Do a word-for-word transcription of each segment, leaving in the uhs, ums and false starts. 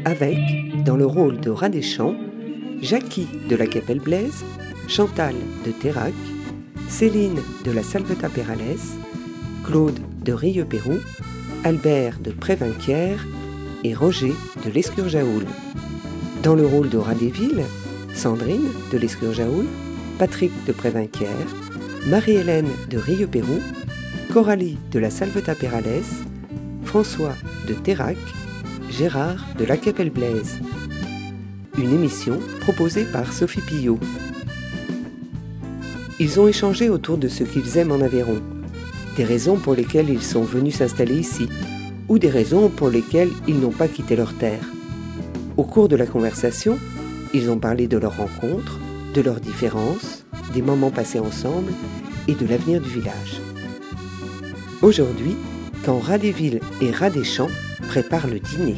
avec, dans le rôle de Rat des Champs, Jackie de la Capelle Blaise, Chantal de Terrac, Céline de la Salvetat Perales, Claude de Rieux-Pérou, Albert de Prévinquières et Roger de l'Escurjaoul. Dans le rôle de Rat des Villes, Sandrine de l'Escurjaoul, Patrick de Prévinquières, Marie-Hélène de Rieux-Pérou, Coralie de la Salvetat Perales, François de Terrac, Gérard de la Capelle Blaise. Une émission proposée par Sophie Pillot. Ils ont échangé autour de ce qu'ils aiment en Aveyron, des raisons pour lesquelles ils sont venus s'installer ici, ou des raisons pour lesquelles ils n'ont pas quitté leur terre. Au cours de la conversation, ils ont parlé de leurs rencontres, de leurs différences, des moments passés ensemble et de l'avenir du village. Aujourd'hui, quand Rat des Villes et Rat des Champs préparent le dîner.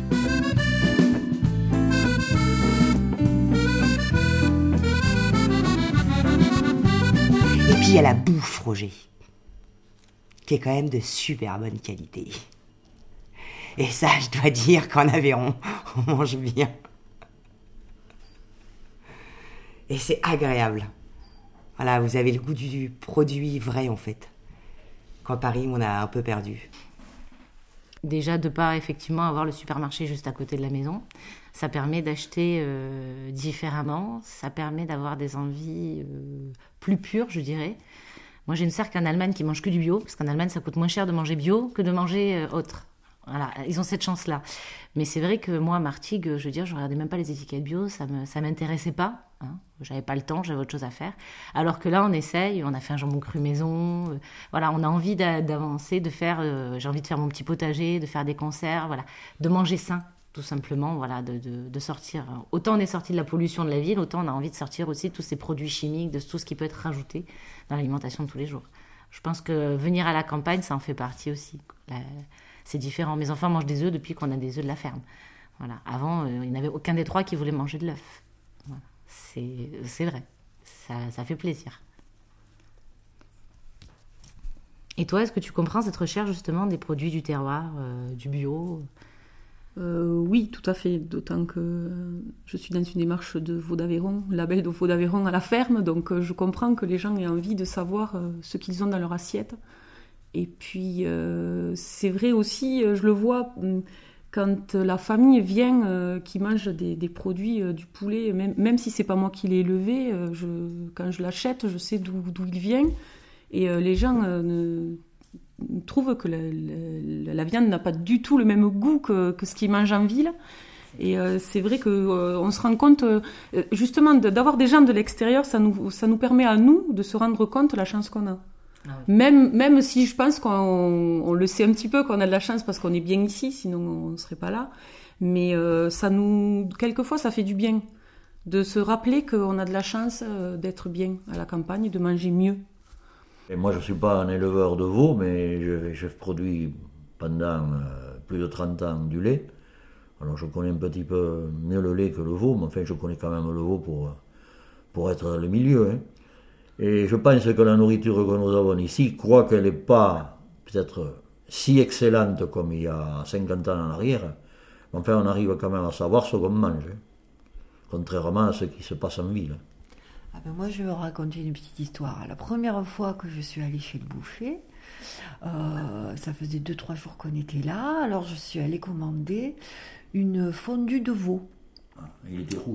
Et puis il y a la bouffe, Roger, qui est quand même de super bonne qualité. Et ça, je dois dire qu'en Aveyron, on mange bien. Et c'est agréable. Voilà, vous avez le goût du produit vrai, en fait. Qu'en Paris, on a un peu perdu. Déjà, de pas effectivement avoir le supermarché juste à côté de la maison, ça permet d'acheter euh, différemment, ça permet d'avoir des envies euh, plus pures, je dirais. Moi, j'ai une sœur qui est en Allemagne qui mange que du bio, parce qu'en Allemagne, ça coûte moins cher de manger bio que de manger euh, autre. Voilà, ils ont cette chance-là. Mais c'est vrai que moi, à Martigues, je veux dire, je regardais même pas les étiquettes bio, ça me, ça m'intéressait pas. Hein. J'avais pas le temps, j'avais autre chose à faire. Alors que là, on essaye, on a fait un jambon cru maison. Euh, voilà, on a envie d'a- d'avancer, de faire. Euh, j'ai envie de faire mon petit potager, de faire des conserves, voilà, de manger sain, tout simplement, voilà, de, de, de sortir. Autant on est sorti de la pollution de la ville, autant on a envie de sortir aussi de tous ces produits chimiques, de tout ce qui peut être rajouté dans l'alimentation de tous les jours. Je pense que venir à la campagne, ça en fait partie aussi. La, c'est différent. Mes enfants mangent des œufs depuis qu'on a des œufs de la ferme. Voilà. Avant, euh, il n'y avait aucun des trois qui voulait manger de l'œuf. Voilà. C'est, c'est vrai. Ça, ça fait plaisir. Et toi, est-ce que tu comprends cette recherche justement des produits du terroir, euh, du bio ? Euh, oui, tout à fait, d'autant que euh, je suis dans une démarche de Vaud d'Aveyron, label de Vaud d'Aveyron à la ferme, donc euh, je comprends que les gens aient envie de savoir euh, ce qu'ils ont dans leur assiette. Et puis, euh, c'est vrai aussi, je le vois, quand la famille vient, euh, qui mange des, des produits, euh, du poulet, même, même si c'est pas moi qui l'ai élevé, euh, je, quand je l'achète, je sais d'où, d'où il vient. Et euh, les gens euh, ne, trouvent que la, la, la viande n'a pas du tout le même goût que, que ce qu'ils mangent en ville. Et euh, c'est vrai qu'on euh, se rend compte, euh, justement, de, d'avoir des gens de l'extérieur, ça nous, ça nous permet à nous de se rendre compte de la chance qu'on a. Ah oui. Même, même si je pense qu'on on le sait un petit peu, qu'on a de la chance parce qu'on est bien ici, sinon on ne serait pas là. Mais euh, ça nous, quelquefois, ça fait du bien de se rappeler qu'on a de la chance d'être bien à la campagne, de manger mieux. Et moi, je ne suis pas un éleveur de veaux, mais je, je produis pendant euh, plus de trente ans du lait. Alors je connais un petit peu mieux le lait que le veau, mais enfin je connais quand même le veau pour, pour être dans le milieu. Hein. Et je pense que la nourriture que nous avons ici, crois qu'elle n'est pas peut-être si excellente comme il y a cinquante ans en arrière, mais enfin on arrive quand même à savoir ce qu'on mange, hein, contrairement à ce qui se passe en ville. Ah ben moi je vais vous raconter une petite histoire. La première fois que je suis allée chez le boucher, euh, ça faisait deux trois jours qu'on était là, alors je suis allée commander une fondue de veau. Ah, il était rouge.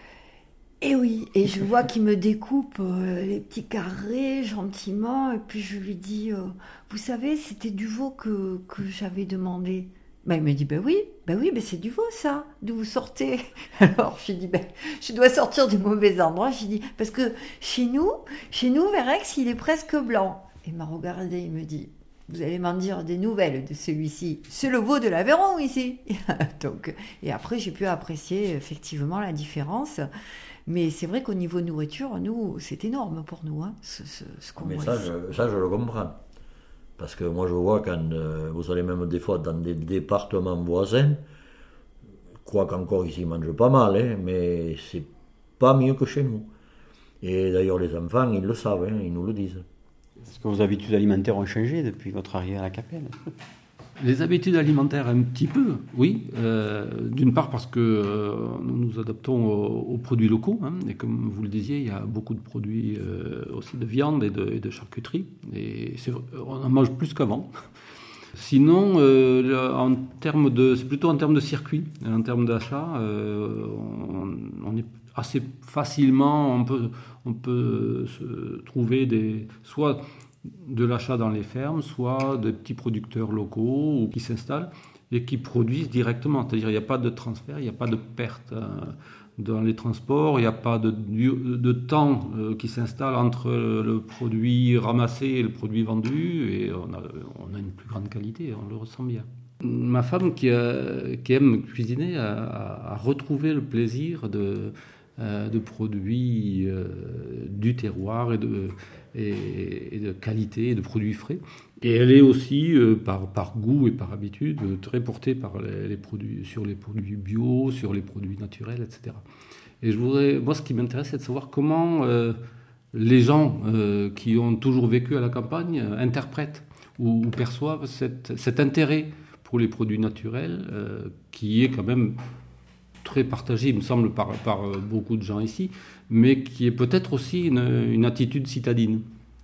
Et oui, et je vois qu'il me découpe euh, les petits carrés gentiment, et puis je lui dis, euh, vous savez, c'était du veau que, que j'avais demandé. Ben, il me dit, ben oui, ben oui, ben c'est du veau ça, d'où vous sortez. Alors je lui dis, ben je dois sortir du mauvais endroit. Je lui dis, parce que chez nous, chez nous, Vérex, il est presque blanc. Il m'a regardé, il me dit, vous allez m'en dire des nouvelles de celui-ci. C'est le veau de l'Aveyron ici. Donc, et après, j'ai pu apprécier effectivement la différence. Mais c'est vrai qu'au niveau nourriture, nous, c'est énorme pour nous, hein, ce, ce, ce qu'on Mais voit ça ici. je, ça, je le comprends. Parce que moi, je vois quand euh, vous allez même des fois dans des départements voisins, quoi qu'encore ici, ils mangent pas mal, hein, mais c'est pas mieux que chez nous. Et d'ailleurs, les enfants, ils le savent, hein, ils nous le disent. Est-ce que vos habitudes alimentaires ont changé depuis votre arrivée à la Capelle ? Les habitudes alimentaires, un petit peu, oui. Euh, d'une part parce que euh, nous nous adaptons aux, aux produits locaux. Hein, et comme vous le disiez, il y a beaucoup de produits euh, aussi de viande et de, et de charcuterie. Et c'est, on en mange plus qu'avant. Sinon, euh, en termes de, c'est plutôt en termes de circuit, en termes d'achat, euh, on, on est assez facilement, on peut, on peut se trouver des, soit de l'achat dans les fermes, soit des petits producteurs locaux ou qui s'installent et qui produisent directement. C'est-à-dire qu'il n'y a pas de transfert, il n'y a pas de perte euh, dans les transports, il n'y a pas de, de temps euh, qui s'installe entre le produit ramassé et le produit vendu, et on a, on a une plus grande qualité, on le ressent bien. Ma femme qui, a, qui aime cuisiner a, a retrouvé le plaisir de, euh, de produits euh, du terroir et de, et, et de qualité, et de produits frais. Et elle est aussi, euh, par, par goût et par habitude, très portée par les, les produits, sur les produits bio, sur les produits naturels, et cetera. Et je voudrais, moi, ce qui m'intéresse, c'est de savoir comment euh, les gens euh, qui ont toujours vécu à la campagne euh, interprètent ou, ou perçoivent cette, cet intérêt pour les produits naturels, euh, qui est quand même très partagé, il me semble, par, par beaucoup de gens ici, mais qui est peut-être aussi une, une attitude citadine.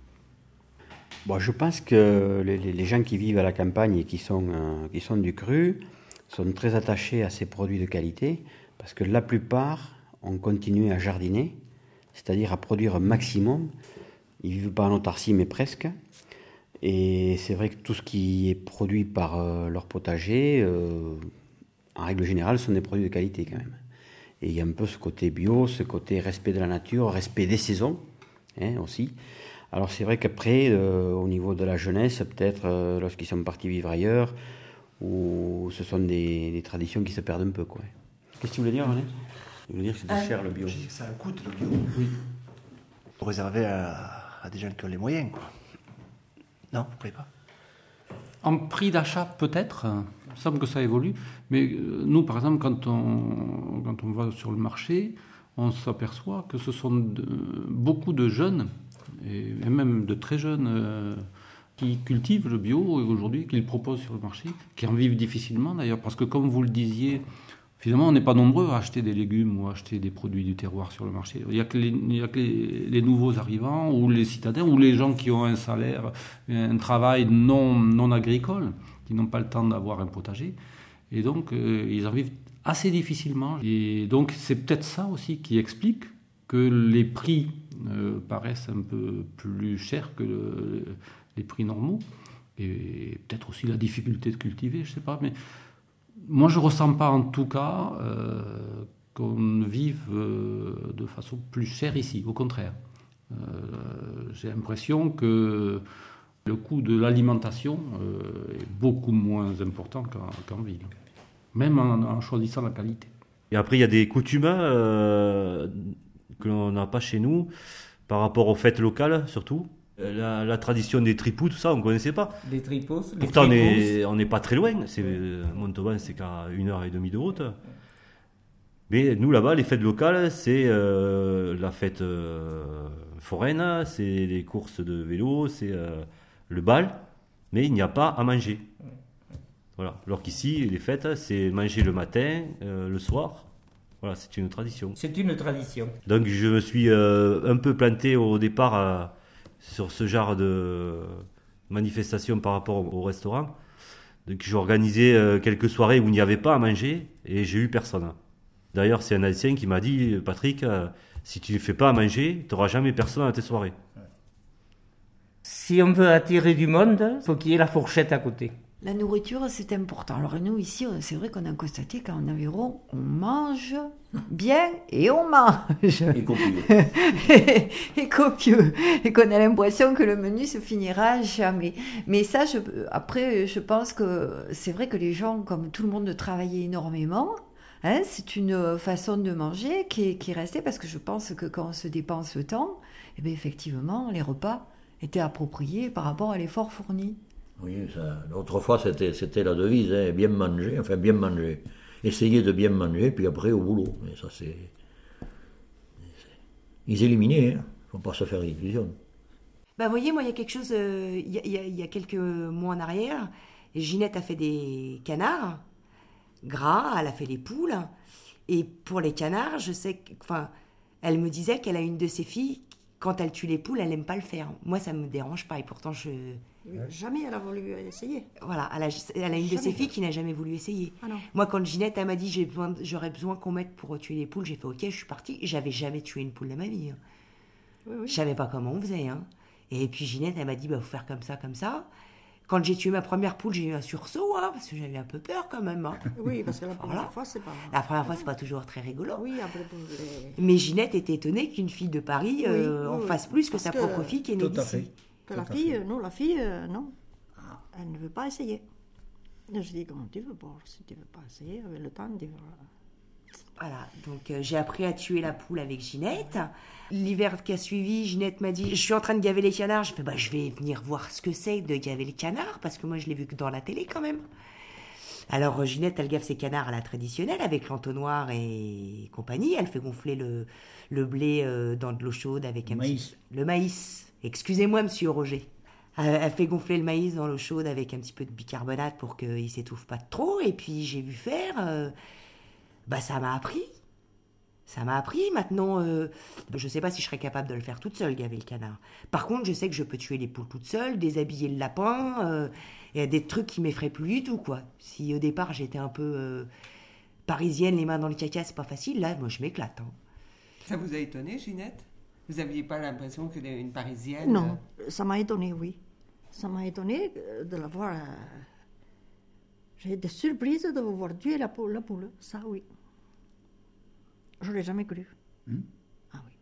Bon, je pense que les, les gens qui vivent à la campagne et qui sont, euh, qui sont du cru sont très attachés à ces produits de qualité, parce que la plupart ont continué à jardiner, c'est-à-dire à produire un maximum. Ils ne vivent pas en autarcie, mais presque. Et c'est vrai que tout ce qui est produit par euh, leur potager, euh, en règle générale, sont des produits de qualité quand même. Et il y a un peu ce côté bio, ce côté respect de la nature, respect des saisons, hein, aussi. Alors c'est vrai qu'après, euh, au niveau de la jeunesse, peut-être euh, lorsqu'ils sont partis vivre ailleurs, où ce sont des, des traditions qui se perdent un peu, quoi. Qu'est-ce que tu voulais dire, René ? Tu voulais dire que c'était ah, cher le bio. Je dis que ça coûte le bio. Oui. Réservé à, à des gens qui ont les moyens, quoi. Non, vous ne plaît pas. En prix d'achat, peut-être. Il me semble que ça évolue. Mais nous, par exemple, quand on, quand on va sur le marché, on s'aperçoit que ce sont de, beaucoup de jeunes, et même de très jeunes, euh, qui cultivent le bio aujourd'hui, qui le proposent sur le marché, qui en vivent difficilement d'ailleurs, parce que comme vous le disiez, finalement on n'est pas nombreux à acheter des légumes ou à acheter des produits du terroir sur le marché. Il n'y a que, les, il y a que les, les nouveaux arrivants ou les citadins ou les gens qui ont un salaire, un travail non, non agricole, qui n'ont pas le temps d'avoir un potager. Et donc euh, ils en vivent assez difficilement. Et donc c'est peut-être ça aussi qui explique que les prix euh, paraissent un peu plus chers que le, les prix normaux. Et peut-être aussi la difficulté de cultiver, je ne sais pas. Mais moi, je ne ressens pas en tout cas euh, qu'on vive euh, de façon plus chère ici. Au contraire. Euh, j'ai l'impression que le coût de l'alimentation euh, est beaucoup moins important qu'en, qu'en ville. Même en, en choisissant la qualité. Et après, il y a des coutumes euh, que l'on n'a pas chez nous, par rapport aux fêtes locales, surtout. La, la tradition des tripous, tout ça, on ne connaissait pas. Les tripos. Pourtant, les on n'est pas très loin. C'est, Montauban, c'est qu'à une heure et demie de route. Mais nous, là-bas, les fêtes locales, c'est euh, la fête euh, foraine, c'est les courses de vélo, c'est euh, le bal, mais il n'y a pas à manger. Voilà. Alors qu'ici, les fêtes, c'est manger le matin, euh, le soir. Voilà, c'est une tradition. C'est une tradition. Donc, je me suis euh, un peu planté au départ à, sur ce genre de manifestation par rapport au restaurant. Donc, j'ai organisé euh, quelques soirées où il n'y avait pas à manger et j'ai eu personne. D'ailleurs, c'est un ancien qui m'a dit, Patrick, euh, si tu ne fais pas à manger, tu n'auras jamais personne à tes soirées. Si on veut attirer du monde, il faut qu'il y ait la fourchette à côté. La nourriture, c'est important. Alors nous, ici, c'est vrai qu'on a constaté qu'en Aveyron, on mange bien et on mange. Et copieux. et, et copieux. Et qu'on a l'impression que le menu se finira jamais. Mais ça, je, après, je pense que c'est vrai que les gens, comme tout le monde, travaillaient énormément. Hein, c'est une façon de manger qui est, qui est restée, parce que je pense que quand on se dépense le temps, eh bien, effectivement, les repas étaient appropriés par rapport à l'effort fourni. Oui, ça, autrefois c'était, c'était la devise, hein, bien manger, enfin bien manger. Essayer de bien manger, puis après au boulot. Mais ça c'est... c'est... Ils éliminaient, hein. Faut pas se faire illusion. Ben, vous voyez, moi il y a quelque chose, euh, il, y a, il y a quelques mois en arrière, Ginette a fait des canards gras, elle a fait les poules. Et pour les canards, je sais que, enfin, elle me disait qu'elle a une de ses filles, quand elle tue les poules, elle n'aime pas le faire. Moi, ça me dérange pas et pourtant je... Oui, jamais elle a voulu essayer. Voilà, elle a, elle a une Jamais. de ses filles qui n'a jamais voulu essayer. Ah non. Moi, quand Ginette, elle m'a dit j'ai besoin, j'aurais besoin qu'on m'aide pour tuer les poules, j'ai fait ok, je suis partie. J'avais jamais tué une poule de ma vie. Hein. Oui, oui. Je savais pas comment on faisait. Hein. Et puis Ginette, elle m'a dit bah faut faire comme ça, comme ça. Quand j'ai tué ma première poule, j'ai eu un sursaut, hein, parce que j'avais un peu peur quand même. Hein. Oui, parce que la première Voilà. fois, c'est pas... La première fois, c'est pas toujours très rigolo. Oui, après pour les... Mais Ginette était étonnée qu'une fille de Paris euh, Oui, en oui, fasse oui. plus que Parce sa que- propre fille qui est née Tout à d'ici. fait. Que Tout la à fille, fait. euh, non, la fille, euh, non. Elle ne veut pas essayer. Et je dis, comment tu veux? Bon, si tu veux pas essayer, avec le temps, tu vas... Voilà, donc euh, j'ai appris à tuer la poule avec Ginette. L'hiver qui a suivi, Ginette m'a dit, je suis en train de gaver les canards. Je fais, bah, je vais venir voir ce que c'est de gaver les canards, parce que moi, je l'ai vu que dans la télé quand même. Alors, euh, Ginette, elle gave ses canards à la traditionnelle, avec l'entonnoir et compagnie. Elle fait gonfler le, le blé euh, dans de l'eau chaude avec un Maïs. petit... Le maïs. Excusez-moi, monsieur Roger. Euh, Elle fait gonfler le maïs dans l'eau chaude avec un petit peu de bicarbonate pour qu'il s'étouffe pas trop. Et puis, j'ai vu faire... euh, bah, ça m'a appris. Ça m'a appris. Maintenant, euh, je sais pas si je serais capable de le faire toute seule, gaver le canard. Par contre, je sais que je peux tuer les poules toute seule, déshabiller le lapin. euh, Il y a des trucs qui m'effraient plus du tout, quoi. Si au départ, j'étais un peu euh, parisienne, les mains dans le caca, c'est pas facile. Là, moi, je m'éclate. Hein. Ça vous a étonné, Ginette? Vous n'aviez pas l'impression qu'elle est une Parisienne? Non, ça m'a étonné, oui. Ça m'a étonné euh, de la voir... euh, J'ai été surprise de vous voir tuer la poule, la poule. Ça, oui. Je ne l'ai jamais cru. Hmm. Ah oui.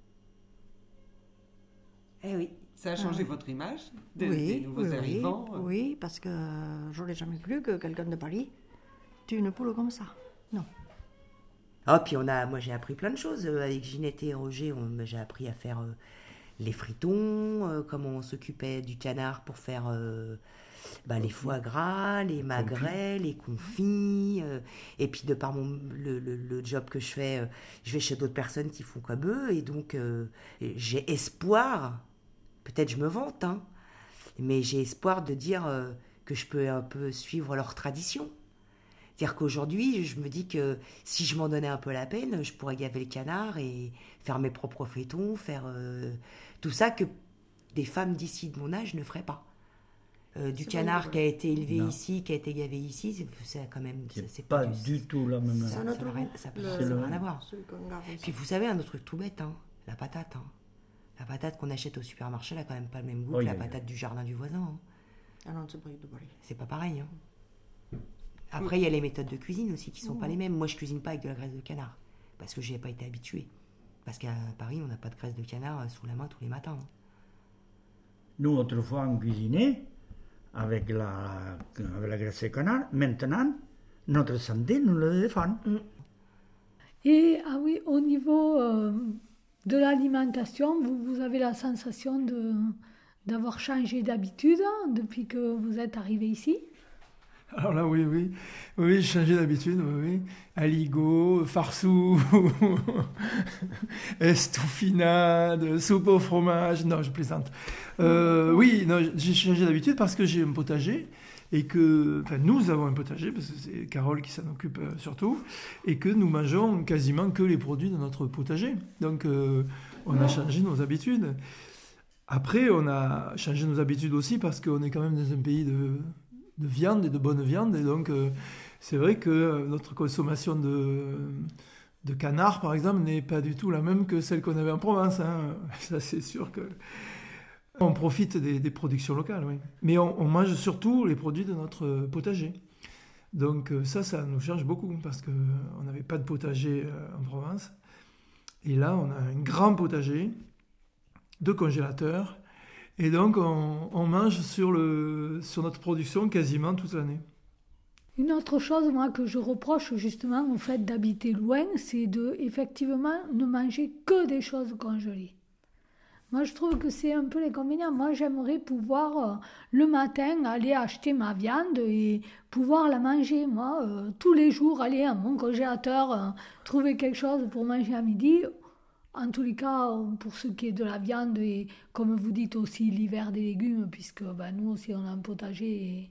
Eh oui. Ça a changé Ah. votre image des, oui, des nouveaux oui, arrivants? oui, oui, parce que je n'ai jamais cru que quelqu'un de Paris tue une poule comme ça. Non. Ah, puis on a, moi j'ai appris plein de choses euh, avec Ginette et Roger. On- j'ai appris à faire euh, les fritons, euh, comment on s'occupait du canard pour faire euh, bah, les foie gras, les magrets, les confits. euh, et puis de par mon, le, le- le job que je fais, euh, je vais chez d'autres personnes qui font comme eux. Et donc euh, j'ai espoir, peut-être je me vante, hein, mais j'ai espoir de dire euh, que je peux un peu suivre leur tradition. C'est-à-dire qu'aujourd'hui, je me dis que si je m'en donnais un peu la peine, je pourrais gaver le canard et faire mes propres fritons, faire euh, tout ça que des femmes d'ici de mon âge ne feraient pas. Euh, du C'est canard vrai. qui a été élevé Non. ici, qui a été gavé ici, c'est, c'est quand même... C'est c'est pas du- du tout la même. Ça C'est un n'a autre rien, goût. ça, Le- ça C'est n'a le- rien à voir. Celui qu'on gave ici. Puis vous savez, un autre truc tout bête, hein, la patate. Hein. La patate qu'on achète au supermarché, elle a quand même pas le même goût Oui, que la oui, oui. patate du jardin du voisin. Hein. Ah non, c'est pas du tout pareil. C'est pas pareil. Hein. Après, il y a les méthodes de cuisine aussi qui sont pas les mêmes. Moi, je cuisine pas avec de la graisse de canard parce que j'y ai pas été habituée. Parce qu'à Paris, on n'a pas de graisse de canard sous la main tous les matins. hein. Nous, autrefois, on cuisinait avec la, avec la graisse de canard. Maintenant, notre santé nous le défend. Et ah oui, au niveau euh, de l'alimentation, vous, vous avez la sensation de, d'avoir changé d'habitude hein, depuis que vous êtes arrivé ici? Alors là, oui, oui. Oui, j'ai changé d'habitude, oui, oui. Aligot, farsou, estoufinade, soupe au fromage. Non, je plaisante. Euh, oui, non, j'ai changé d'habitude parce que j'ai un potager et que, enfin, nous avons un potager parce que c'est Carole qui s'en occupe euh, surtout et que nous mangeons quasiment que les produits de notre potager. Donc, euh, on a changé nos habitudes. Après, on a changé nos habitudes aussi parce qu'on est quand même dans un pays de de viande et de bonne viande. Et donc, euh, c'est vrai que euh, notre consommation de, de canard, par exemple, n'est pas du tout la même que celle qu'on avait en Provence. Hein. Ça, c'est sûr que on profite des, des productions locales, oui. Mais on, on mange surtout les produits de notre potager. Donc euh, ça, ça nous change beaucoup parce qu'on n'avait pas de potager euh, en Provence. Et là, on a un grand potager, deux congélateurs. Et donc, on, on mange sur, le, sur notre production quasiment toute l'année. Une autre chose, moi, que je reproche justement au fait d'habiter loin, c'est de, effectivement, ne manger que des choses congelées. Moi, je trouve que c'est un peu l'inconvénient. Moi, j'aimerais pouvoir, euh, le matin, aller acheter ma viande et pouvoir la manger. Moi, euh, tous les jours, aller à mon congélateur, euh, trouver quelque chose pour manger à midi. En tous les cas, pour ce qui est de la viande et, comme vous dites aussi, l'hiver des légumes, puisque ben, nous aussi, on a un potager et,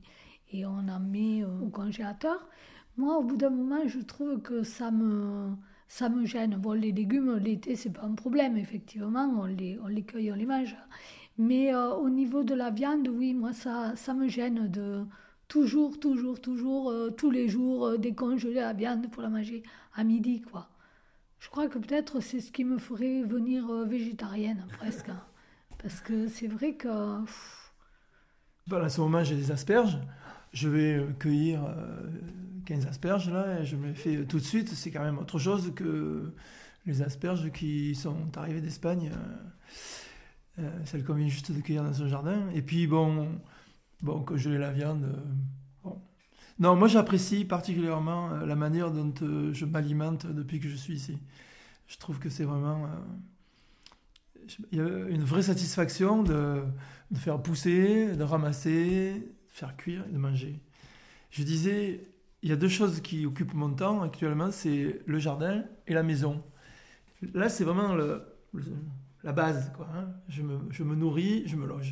et on en met euh, au congélateur. Moi, au bout d'un moment, je trouve que ça me, ça me gêne. Bon, les légumes, l'été, c'est pas un problème, effectivement, on les, on les cueille, on les mange. Mais euh, au niveau de la viande, oui, moi, ça, ça me gêne de toujours, toujours, toujours, euh, tous les jours, euh, décongeler la viande pour la manger à midi, quoi. Je crois que peut-être c'est ce qui me ferait venir euh, végétarienne, presque. Hein. Parce que c'est vrai que... Pff... Voilà, à ce moment, j'ai des asperges. Je vais cueillir euh, quinze asperges, là, et je me les fais tout de suite. C'est quand même autre chose que les asperges qui sont arrivées d'Espagne. Euh, euh, celles qu'on vient juste de cueillir dans son jardin. Et puis, bon, bon congeler la viande... Euh, bon. Non, moi j'apprécie particulièrement la manière dont euh, je m'alimente depuis que je suis ici. Je trouve que c'est vraiment... Euh, il y a une vraie satisfaction de, de faire pousser, de ramasser, de faire cuire et de manger. Je disais, il y a deux choses qui occupent mon temps actuellement, c'est le jardin et la maison. Là, c'est vraiment le, le, la base, quoi, hein. Je me, je me nourris, je me loge.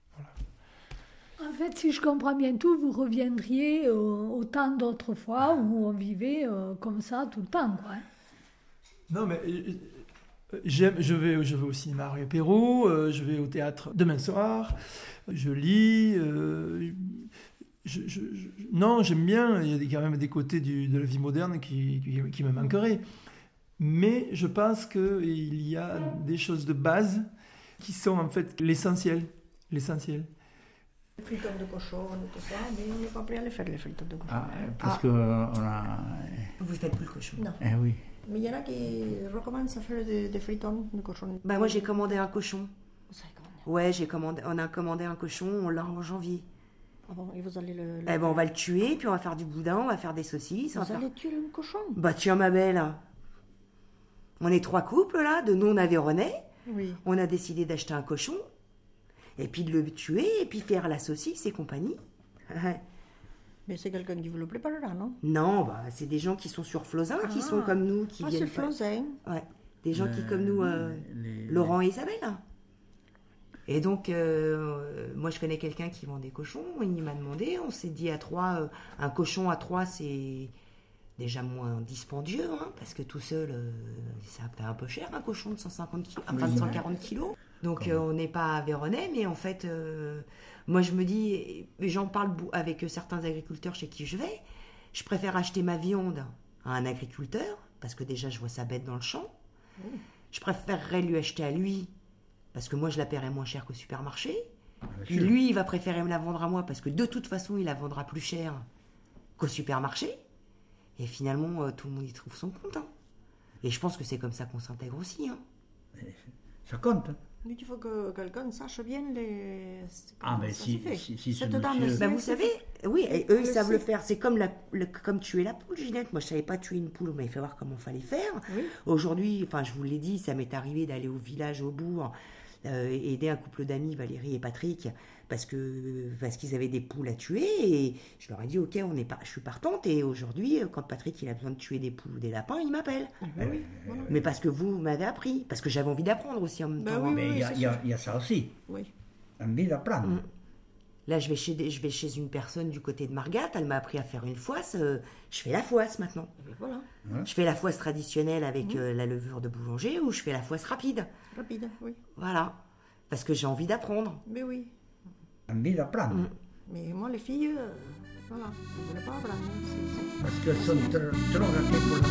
En fait, si je comprends bien tout, vous reviendriez euh, au temps d'autrefois où on vivait euh, comme ça tout le temps, quoi. Non, mais euh, j'aime, je, vais, je vais au cinéma Rue Perrault, euh, je vais au théâtre demain soir, je lis. Euh, je, je, je, non, j'aime bien, il y a quand même des côtés du, de la vie moderne qui, qui, qui me manqueraient. Mais je pense qu'il y a des choses de base qui sont en fait l'essentiel. L'essentiel. Les fritons de cochon et tout ça, mais on n'est pas prêt à les faire, les fritons de cochon. Ah, parce ah. que on a... Vous faites plus le cochon? Non. Eh oui. Mais il y en a qui recommencent à faire des, des fritons de cochon. Bah moi j'ai commandé un cochon. Vous avez commandé? Ouais, j'ai commandé, on a commandé un cochon, on l'a en janvier. Ah bon, et vous allez le... le... Eh ben on va le tuer, puis on va faire du boudin, on va faire des saucisses. Vous faire... allez tuer le cochon? Bah tiens ma belle. On est trois couples là, de non-aveyronnais. Oui. On a décidé d'acheter un cochon. Et puis de le tuer, et puis faire la saucisse et compagnie. Mais c'est quelqu'un qui vous le préparera, non? Non, bah, c'est des gens qui sont sur Flozin, ah. qui sont comme nous. Qui ah, viennent c'est Flozin. Ouais, des gens les, qui comme nous, euh, les, Laurent les... et Isabelle. Et donc, euh, moi je connais quelqu'un qui vend des cochons, il m'a demandé, on s'est dit à trois, euh, un cochon à trois c'est déjà moins dispendieux, hein, parce que tout seul, euh, ça fait un peu cher un cochon de cent cinquante kilos, enfin de cent quarante kilos. Donc euh, on n'est pas aveyronnais, mais en fait, euh, moi je me dis, j'en parle avec certains agriculteurs chez qui je vais, je préfère acheter ma viande à un agriculteur, parce que déjà je vois sa bête dans le champ. Mmh. Je préférerais lui acheter à lui, parce que moi je la paierais moins cher qu'au supermarché. Puis lui, il va préférer me la vendre à moi, parce que de toute façon, il la vendra plus cher qu'au supermarché. Et finalement, euh, tout le monde y trouve son compte. Hein. Et je pense que c'est comme ça qu'on s'intègre aussi. Hein. Ça compte. Hein. Mais il faut que quelqu'un sache bien les... Ah, mais si, si, si cette ce dame monsieur... Bah, vous savez, oui, et eux, ils savent le faire. C'est comme, la, le, comme tuer la poule, Ginette. Moi, je ne savais pas tuer une poule, mais il fallait voir comment il fallait faire. Oui. Aujourd'hui, enfin, je vous l'ai dit, ça m'est arrivé d'aller au village, au bourg, euh, aider un couple d'amis, Valérie et Patrick, parce, que, parce qu'ils avaient des poules à tuer. Et je leur ai dit, ok, on est pas, je suis partante. Et aujourd'hui, quand Patrick il a besoin de tuer des poules ou des lapins, il m'appelle. Ah, bah oui, voilà. Mais parce que vous m'avez appris, parce que j'avais envie d'apprendre aussi en même bah temps. Oui, mais il oui, y, a, y, a, y a ça aussi. Oui. Envie d'apprendre. Mmh. Là, je vais, chez des, je vais chez une personne du côté de Margat, elle m'a appris à faire une foisse. Euh, je fais la foisse maintenant. Mais voilà. Ouais. Je fais la foisse traditionnelle avec mmh. euh, la levure de boulanger ou je fais la foisse rapide. Rapide, oui. Voilà. Parce que j'ai envie d'apprendre. Mais oui. Envie d'apprendre. Mmh. Mais moi, les filles, euh, voilà, elles ne veulent pas apprendre. Parce qu'elles sont trop rapides pour la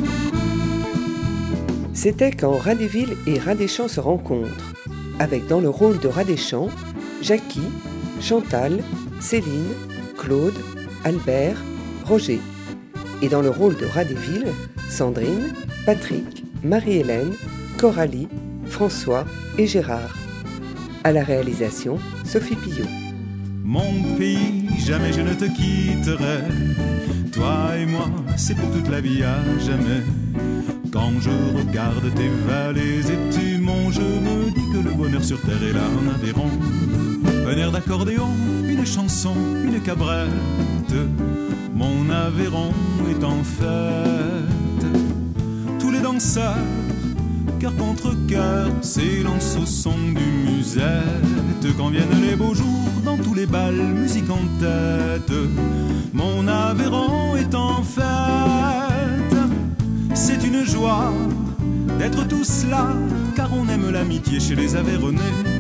famille. C'était quand Radéville et Radéchamps se rencontrent, avec dans le rôle de Radéchamps, Jackie, Chantal, Céline, Claude, Albert, Roger. Et dans le rôle de Radéville, Sandrine, Patrick, Marie-Hélène, Coralie, François et Gérard. À la réalisation, Sophie Pillot. Mon pays, jamais je ne te quitterai. Toi et moi, c'est pour toute la vie à jamais. Quand je regarde tes vallées et tes monts, je me dis que le bonheur sur terre est là en Aveyron. Un air d'accordéon, une chanson, une cabrette. Mon Aveyron est en fête. Tous les danseurs, cœur contre cœur, s'élancent au son du musette. Quand viennent les beaux jours, dans tous les bals, musique en tête, mon Aveyron est en fête. C'est une joie d'être tous là, car on aime l'amitié chez les Aveyronnais.